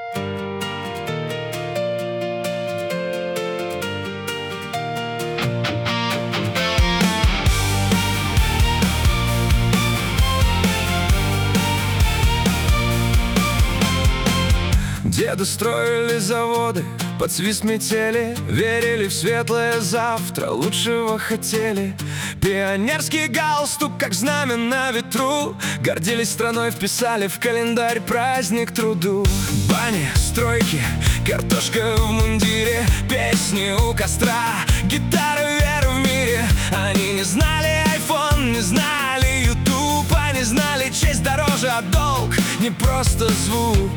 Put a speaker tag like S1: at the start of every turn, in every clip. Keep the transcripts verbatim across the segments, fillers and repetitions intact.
S1: Деды строили заводы, под свист метели, верили в светлое завтра, лучшего хотели. Пионерский галстук, как знамя на ветру, гордились страной, вписали в календарь праздник труду. Бани, стройки, картошка в мундире, песни у костра, гитары, веры в мире. Они не знали айфон, не знали ютуб, они знали честь дороже, а долг не просто звук.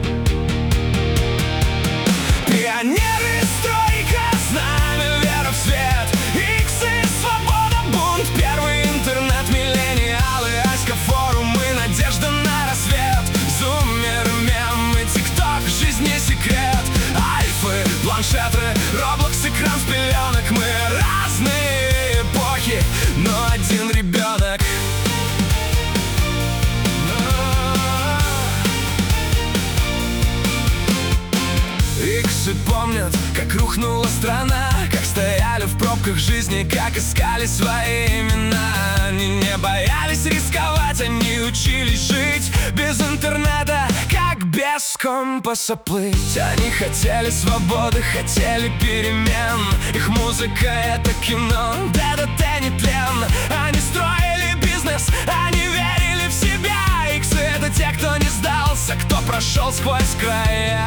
S1: Пионеры, стройка, знамя, вера в свет, иксы, свобода, бунт, первый интернет, миллениалы, Аська, форумы, надежда на рассвет, зумеры, мемы, тикток, жизни секрет, альфы, планшеты, роблокс, экран с пеленок. Мы разные эпохи, но один ребенок. Иксы помнят, как рухнула страна, как стояли в пробках жизни, как искали свои имена. Они не боялись рисковать, они учились жить без интернета, как без компаса плыть. Они хотели свободы, хотели перемен, их музыка — это кино, ДДТ не тлен. Они строили бизнес, они верили в себя. Иксы — это те, кто не сдался, кто прошел сквозь края.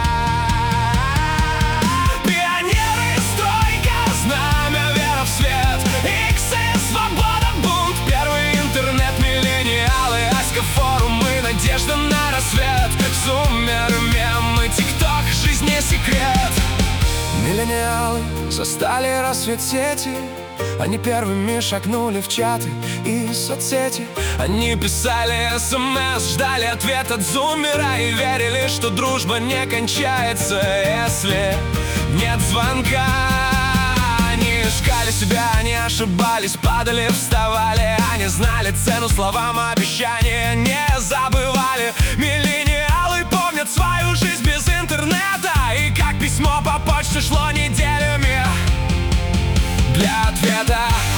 S1: Знамя, вера в свет, иксы, свобода, бунт, первый интернет, миллениалы, Аська, форумы, надежда на рассвет, зумеры, мемы, тикток, жизни секрет. Миллениалы застали рассвет сети, они первыми шагнули в чаты и соцсети. Они писали смс, ждали ответ от зумера и верили, что дружба не кончается, если нет звонка. Они искали себя, они ошибались, падали, вставали. Они знали цену словам, обещания не забывали. Миллениалы помнят свою жизнь без интернета, и как письмо по почте шло неделями для ответа.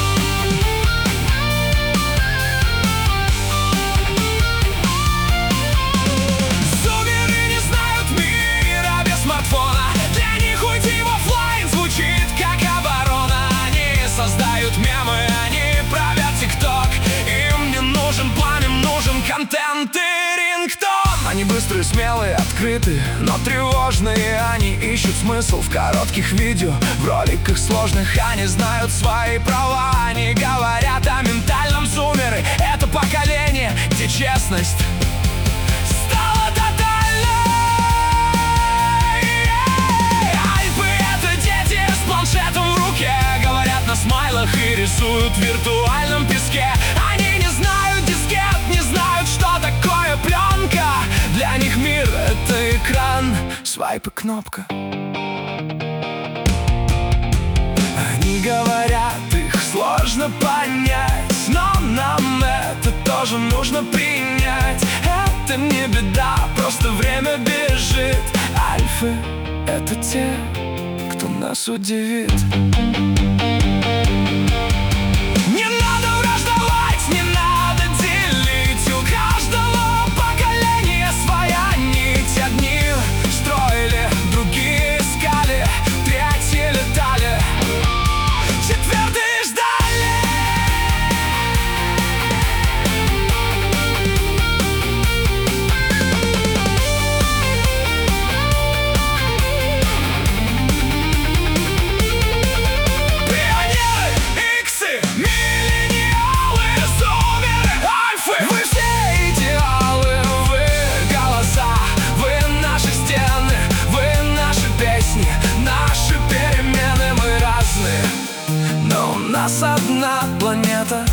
S1: Зумеры не знают мира без смартфона. Для них уйти в оффлайн звучит как оборона. Они создают мемы, они правят тикток. Им не нужен план, им нужен контент и рингтон. Они быстрые, смелые, открытые, но тревожные. Они ищут смысл в коротких видео, в роликах сложных. Они знают свои права, они говорят о ментальном зумере. Это поколение, где честность стала тотальной. Альфы — это дети с планшетом в руке, говорят на смайлах и рисуют в виртуальном песке. Они не знают дискет, не знают, что такое пленка. Для них мир — это экран, свайп и кнопка. Они говорят, их сложно понять, но нам это тоже нужно принять. Это не беда, просто время бежит. Альфы — это те, кто нас удивит. Не надо враждовать, не надо делить. У каждого поколения своя нить. Одни строили, другие искали, третьи летали, четвертые ждали. Пионеры, иксы, миллениалы, зумеры, альфы. Вы все идеалы, вы голоса, вы наши стены, вы наши песни, наши перемены. Мы разные, но у нас одна планета,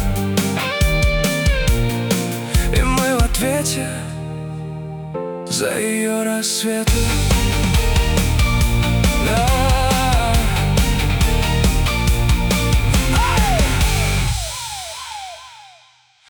S1: и мы в ответе за ее рассветы.